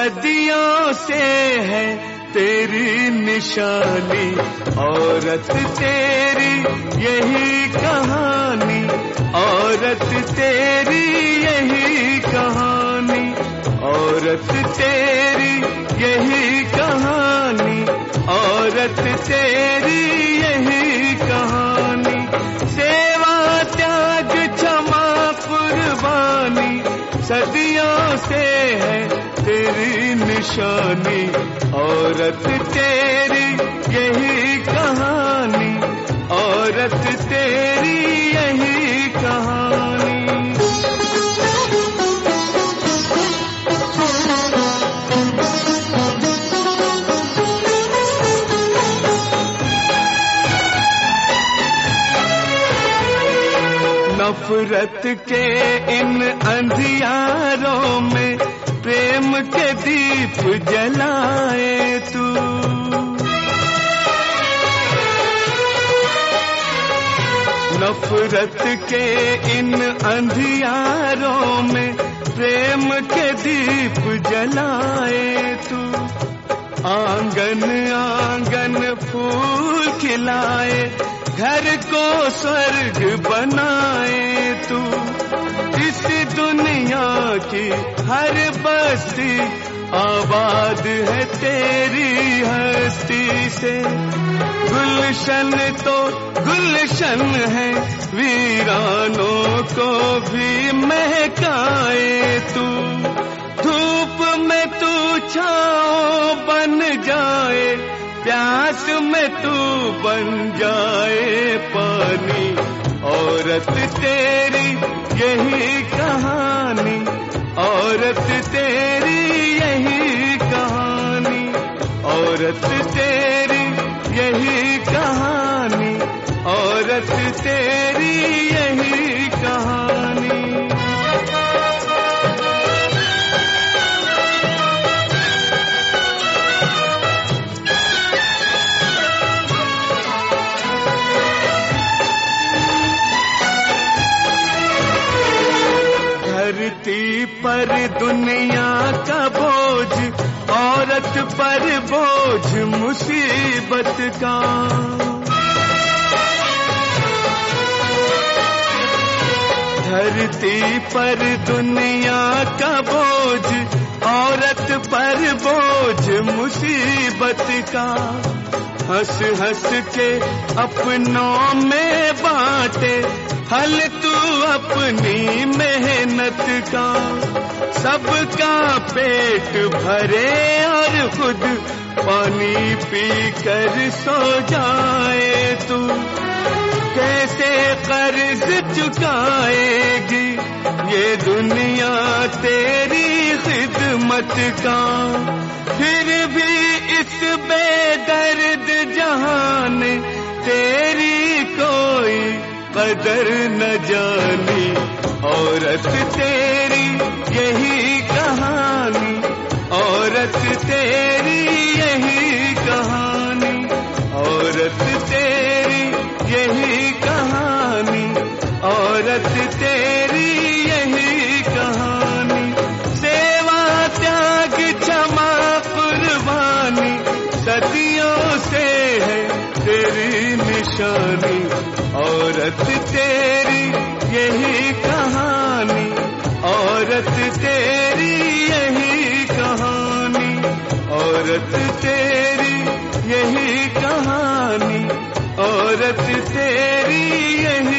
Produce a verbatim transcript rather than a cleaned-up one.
सदियों से है तेरी निशानी, औरत तेरी यही कहानी, औरत तेरी यही कहानी, औरत तेरी यही कहानी, औरत तेरी यही कहानी। सेवा त्याग क्षमा कुर्बानी, सदियों से है तेरी निशानी, औरत तेरी यही कहानी, औरत तेरी यही कहानी। नफरत के इन अंधियारों में प्रेम के दीप जलाए तू, नफरत के इन अंधियारों में प्रेम के दीप जलाए तू। आंगन आंगन फूल खिलाए, घर को स्वर्ग बनाए तू। इस दुनिया की हर बस्ती आबाद है तेरी हस्ती से। गुलशन तो गुलशन है, वीरानों को भी महकाए तू। धूप में तू छाँव बन जाए, प्यास में तू बन जाए पानी, औरत तेरी यही कहानी, औरत तेरी यही कहानी, औरत तेरी यही कहानी, औरत तेरी यही कहानी। धरती पर दुनिया का बोझ, औरत पर बोझ मुसीबत का। धरती पर दुनिया का बोझ, औरत पर बोझ मुसीबत का। हंस हंस के अपनों में बांटे फल तू अपनी मेहनत का। सबका पेट भरे और खुद पानी पी कर सो जाए तू। कैसे कर्ज चुकाएगी ये दुनिया तेरी खिदमत का। फिर भी इस बेदर्द जहान तेरी कोई कदर न जानी, औरत तेरी यही कहानी, औरत तेरी यही कहानी, औरत तेरी यही कहानी, औरत तेरी यही कहानी। सेवा त्याग क्षमा कुर्बानी, सदियों से है तेरी निशानी, औरत तेरी यही कहानी, औरत तेरी यही कहानी, औरत तेरी यही कहानी, औरत तेरी यही